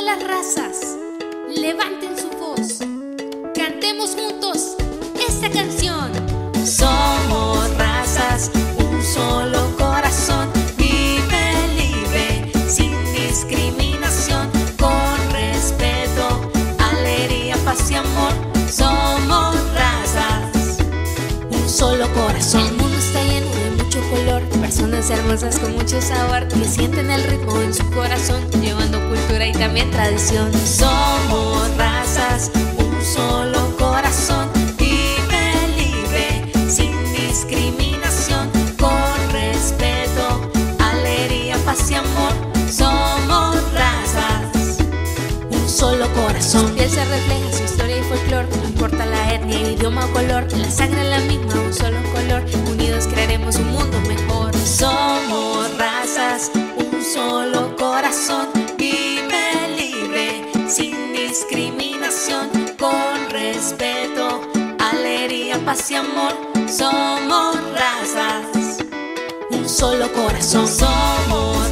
las razas, levanten su voz, cantemos juntos esta canción. Somos razas, un solo corazón, vive libre, sin discriminación, con respeto, alegría, paz y amor. Somos razas, un solo corazón. El mundo está lleno de mucho color, personas hermosas con mucho sabor, que sienten el ritmo en su corazón, llevando cultura y también tradición. Somos razas, un solo corazón, vive libre, sin discriminación, con respeto, alegría, paz y amor. Somos razas, un solo corazón. Su piel se refleja su historia y folclor, no importa la etnia, idioma o color, la sangre es la misma, un solo color, unidos crearemos un mundo mejor. Somos razas, un solo corazón, vive libre, sin discriminación, con respeto, alegría, paz y amor. Somos razas, un solo corazón. Somos